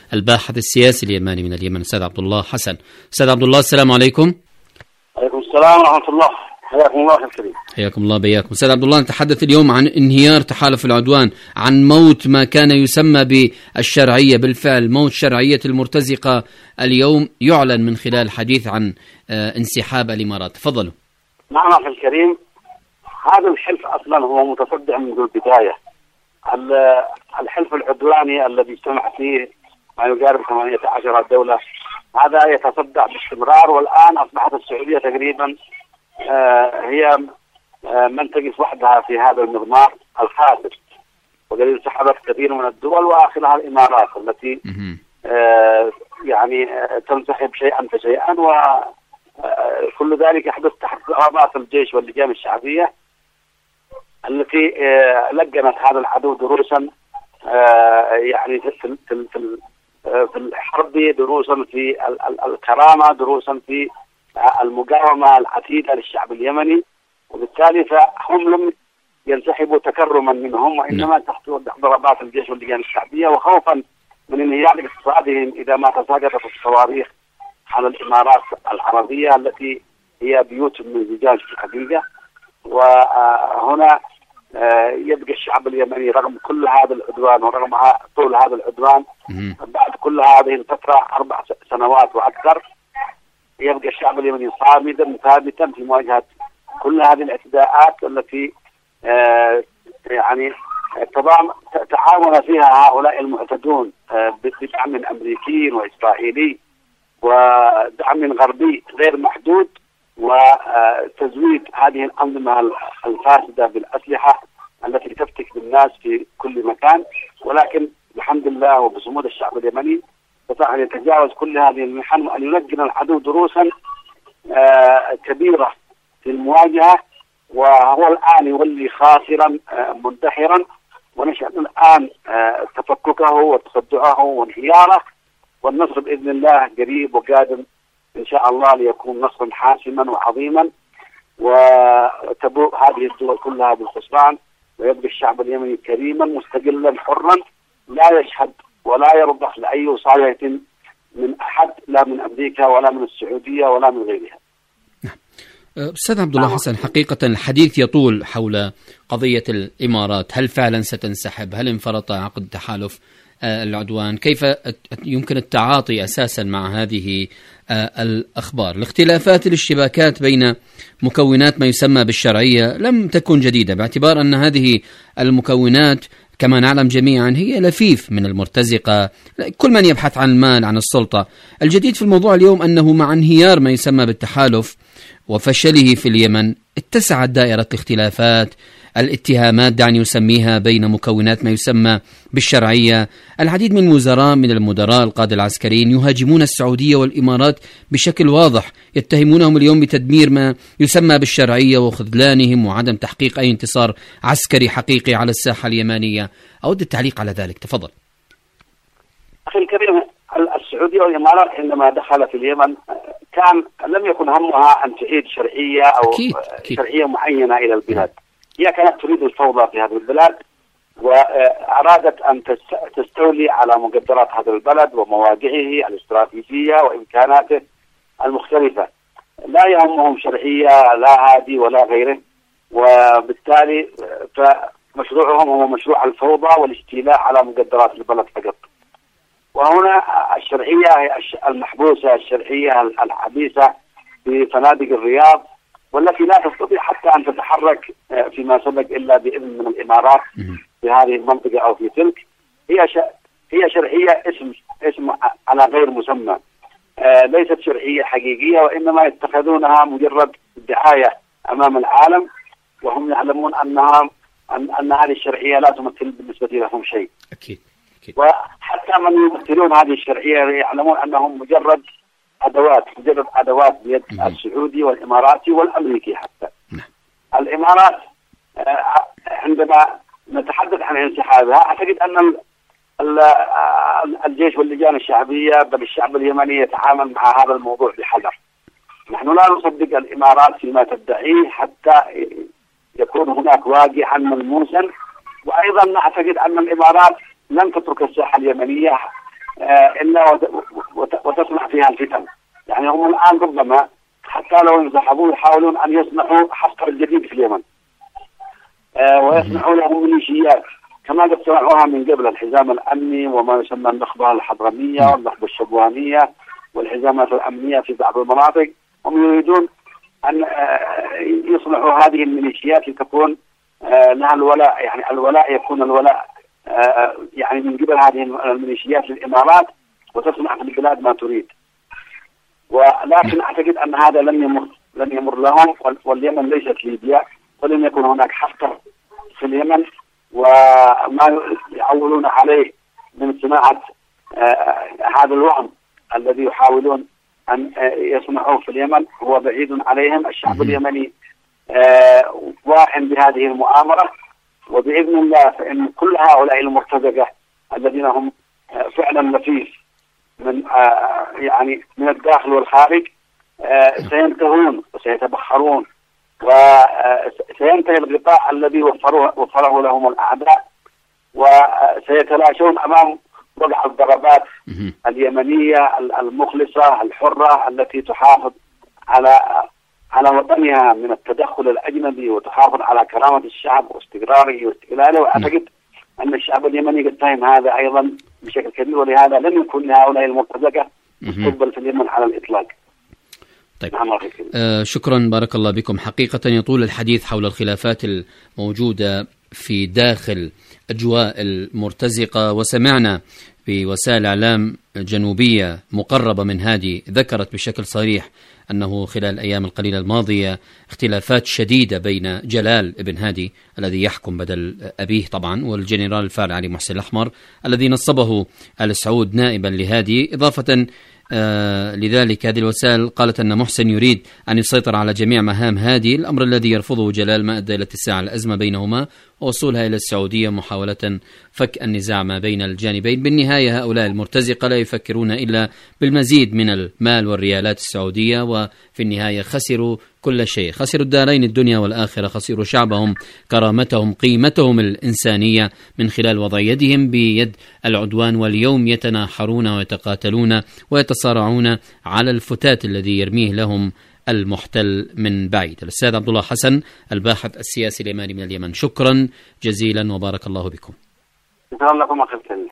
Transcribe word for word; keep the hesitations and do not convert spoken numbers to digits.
الباحث السياسي اليماني من اليمن أستاذ عبد الله حسن. أستاذ عبد الله السلام عليكم. عليكم السلام ورحمة الله. حياكم الله الكريم. حياكم الله بياكم. أستاذ عبد الله، نتحدث اليوم عن انهيار تحالف العدوان، عن موت ما كان يسمى بالشرعية. بالفعل موت شرعية المرتزقة اليوم يعلن من خلال الحديث عن انسحاب الإمارات. تفضلوا. نعم أخي الكريم، هذا الحلف أصلا هو متصدع منذ البداية. الحلف العدواني الذي اجتمع فيه ما يقارب ثمانية عشر دولة، هذا يتصدع باستمرار، والآن أصبحت السعودية تقريبا هي من تقف وحدها في هذا المضمار الخاسر، وقد انسحبت كثير من الدول وآخرها الإمارات التي يعني تنسحب شيئا فشيئا، وكل ذلك يحدث تحت رابطة الجيش واللجان الشعبية التي لقنت هذا العدو دروسا يعني في في في الحرب، دروسا في الكرامة، دروسا في المقاومة العتيدة للشعب اليمني، وبالتالي فهم لم ينسحبوا تكرما منهم، وإنما تحت ضربات الجيش واللجان الشعبية، وخوفا من انهيار اقتصادهم إذا ما تساقطت الصواريخ على الإمارات العربية التي هي بيوت من زجاج في الحقيقة. وهنا يبقى الشعب اليمني رغم كل هذا العدوان ورغم طول هذا العدوان بعد كل هذه الفترة أربع سنوات وأكثر، يبقى الشعب اليمني صامدا ثابتا في مواجهة كل هذه الاعتداءات التي يعني تعاون فيها هؤلاء المعتدون بدعم أمريكي وإسرائيلي ودعم غربي غير محدود، وتزويد هذه الأنظمة الفاسدة بالأسلحة التي تفتك بالناس في كل مكان. ولكن الحمد لله وبصمود الشعب اليمني استطاع أن يتجاوز كل هذه المحن وأن يلقن العدو دروسا كبيرة في المواجهة، وهو الآن يولي خاسرا منتحرا، ونشأ الآن تفككه وتصدعه وانهياره، والنصر بإذن الله قريب وقادم إن شاء الله ليكون نصرا حاسما وعظيما، وتبوء هذه الدول كلها بالخسران، ويبقى الشعب اليمني كريما مستقلا حرا لا يشهد ولا يرضخ لأي وصاية من أحد، لا من أمريكا ولا من السعودية ولا من غيرها. أستاذ عبد الله حسن، حقيقة الحديث يطول حول قضية الإمارات، هل فعلا ستنسحب؟ هل انفرط عقد تحالف العدوان؟ كيف يمكن التعاطي أساسا مع هذه الأخبار؟ الاختلافات الاشتباكات بين مكونات ما يسمى بالشرعية لم تكن جديدة، باعتبار أن هذه المكونات كما نعلم جميعا هي لفيف من المرتزقة، كل من يبحث عن المال عن السلطة. الجديد في الموضوع اليوم أنه مع انهيار ما يسمى بالتحالف وفشله في اليمن اتسعت دائرة الاختلافات، الاتهامات دعني يسميها بين مكونات ما يسمى بالشرعية. العديد من الوزراء من المدراء القادة العسكريين يهاجمون السعودية والإمارات بشكل واضح، يتهمونهم اليوم بتدمير ما يسمى بالشرعية وخذلانهم وعدم تحقيق أي انتصار عسكري حقيقي على الساحة اليمانية. أود التعليق على ذلك، تفضل. أخي الكريم، السعودية والإمارات عندما دخل في اليمن كان لم يكن همها أن تعيد شرعية أو أكيد. أكيد. شرعية معينة إلى البلاد. هي كانت تريد الفوضى في هذه البلاد، وأرادت أن تستولي على مقدرات هذا البلد ومواقعه الاستراتيجية وإمكاناته المختلفة. لا يهمهم شرعية لا هذه ولا غيره، وبالتالي فمشروعهم هو مشروع الفوضى والاستيلاء على مقدرات البلد فقط. وهنا الشرعية هي المحبوسة، الشرعية الحبيسة في فنادق الرياض، والتي لا تستطيع حتى أن تتحرك فيما سبق إلا بإذن من الإمارات في هذه المنطقة أو في تلك. هي ش... هي شرعية اسم اسم على غير مسمى، آه ليست شرعية حقيقية، وإنما يتخذونها مجرد دعاية أمام العالم، وهم يعلمون أنها أن, أن هذه الشرعية لا تمثل بالنسبة لهم شيء. أكيد. أكيد. وحتى من يمثلون هذه الشرعية يعلمون أنهم مجرد أدوات مجرد أدوات بيد السعودي والإماراتي والأمريكي حتى. الإمارات عندما نتحدث عن انسحابها أعتقد أن الجيش واللجان الشعبية بل الشعب اليمني يتعامل مع هذا الموضوع بحذر. نحن لا نصدق الإمارات فيما تدعيه حتى يكون هناك واقعا ملموسا، وأيضا نعتقد أن الإمارات لن تترك الساحة اليمنية إلا وتصنع فيها الفتن. يعني هم الآن ربما حتى لو انسحبوا يحاولون أن يصنعوا حصر جديد في اليمن ويصنعوا لهم ميليشيات كما قد صنعوها من قبل، الحزام الأمني وما يسمى النخبة الحضرمية والنخبة الشبوانية والحزامات الأمنية في بعض المناطق. هم يريدون أن يصنعوا هذه الميليشيات لتكون لها الولاء، يعني الولاء يكون الولاء يعني من قبل هذه الميليشيات للإمارات وتصنع في البلاد ما تريد. ولكن أعتقد أن هذا لن يمر لن يمر لهم، واليمن ليست ليبيا، ولن يكون هناك حصر في اليمن. وما يعولون عليه من صناعة هذا الوهم الذي يحاولون أن يصنعوه في اليمن هو بعيد عليهم. الشعب اليمني واعٍ بهذه المؤامرة، وبإذن الله فإن كل هؤلاء المرتزقة الذين هم فعلا لفيف من يعني من الداخل والخارج سينتهون وسيتبخرون، وسينتهي الغطاء الذي وفره, وفره لهم الأعداء، وسيتلاشون أمام وضع الضربات اليمنية المخلصة الحرة التي تحافظ على على وطنها من التدخل الأجنبي وتحافظ على كرامة الشعب واستقراره واستقلاله. وأعتقد أن الشعب اليمني قد فهم هذا أيضا بشكل كبير، ولهذا لم يكن لهؤلاء المرتزقة مستقبل في اليمن على الإطلاق. طيب. آه شكرا، بارك الله بكم. حقيقة يطول الحديث حول الخلافات الموجودة في داخل أجواء المرتزقة، وسمعنا بوسائل إعلام جنوبية مقربة من هذه ذكرت بشكل صريح أنه خلال الأيام القليلة الماضية اختلافات شديدة بين جلال ابن هادي الذي يحكم بدل أبيه طبعا والجنرال الفارع علي محسن الأحمر الذي نصبه آل سعود نائبا لهادي. إضافة آه لذلك هذه الوسائل قالت أن محسن يريد أن يسيطر على جميع مهام هادي، الأمر الذي يرفضه جلال ما أدى إلى اتساع الأزمة بينهما ووصولها إلى السعودية محاولة فك النزاع ما بين الجانبين. بالنهاية هؤلاء المرتزقة لا يفكرون إلا بالمزيد من المال والريالات السعودية، وفي النهاية خسروا كل شيء، خسروا الدارين الدنيا والآخرة، خسروا شعبهم، كرامتهم، قيمتهم الإنسانية من خلال وضع يدهم بيد العدوان، واليوم يتناحرون ويتقاتلون ويتصارعون على الفتات الذي يرميه لهم المحتل من بعيد. الأستاذ عبد الله حسن الباحث السياسي اليماني من اليمن، شكرا جزيلا وبارك الله بكم. شكرا لكم أخي الكريم.